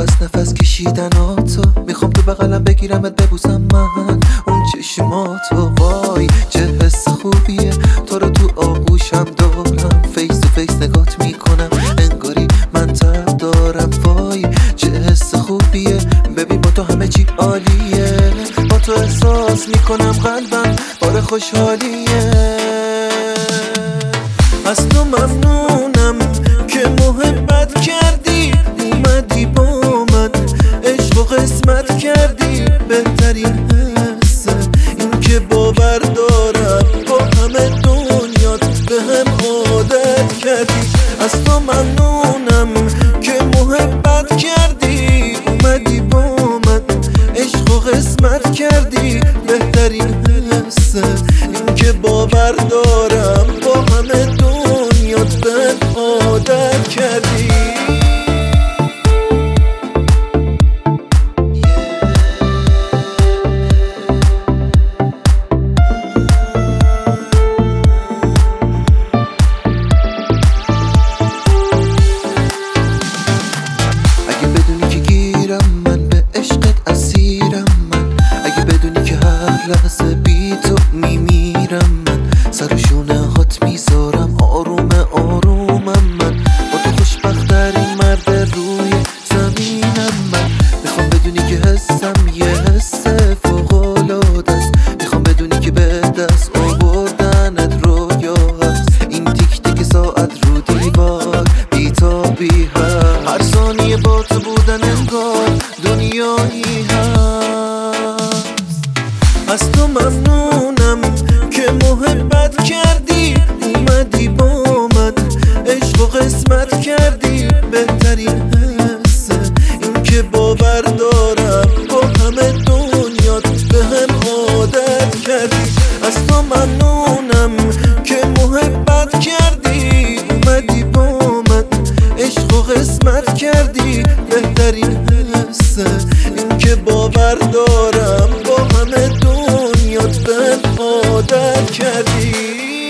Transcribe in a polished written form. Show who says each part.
Speaker 1: از نفس کشیدناتو میخوام تو بغلم بگیرمت ببوسم من اون چشماتو. وای چه حس خوبیه تو رو تو آغوشم دارم، فیس تو فیس نگات میکنم انگاری من تب دارم. وای چه حس خوبیه ببین با تو همه چی عالیه، با تو احساس میکنم قلبم بار خوشحالیه. از تو ممنونم که محبت کردی، اومدی با من عشق و قسمت کردی. بهترین حسه این که باور دارم با همه دنیات به هم عادت کردی. از تو ممنونم که محبت کردی، اومدی با من عشق و قسمت کردی. بهترین حسه این که باور دارم با همه دنیات به هم عادت کردی. اگه بدونی که گیرم من به عشقت اسیرم من، اگه بدونی که هر لحظه بی تو میمیرم من، سر شونه هات میذارم آروم آرومم من. با تو خوشبخت‌ترین مرد روی زمینم من. میخوام بدونی که حسم یه حس فوق‌العاده است، میخوام بدونی که به دست آوردنت رویا هست. این تیک تیک ساعت رو دیوار بی‌تابی هست، هر ثانیه با تو بودن انگار دنیایی هست. از تو ممنونم که محبت کردی، اومدی با من عشق و قسمت کردی. بهترین حسه این که باور دارم با همه دنیات به هم عادت کردی. از تو ممنونم که محبت کردی، اومدی با من عشق و قسمت کردی. بهترین حسه این که باور دارم با همه دنیات به هم عادت کردی.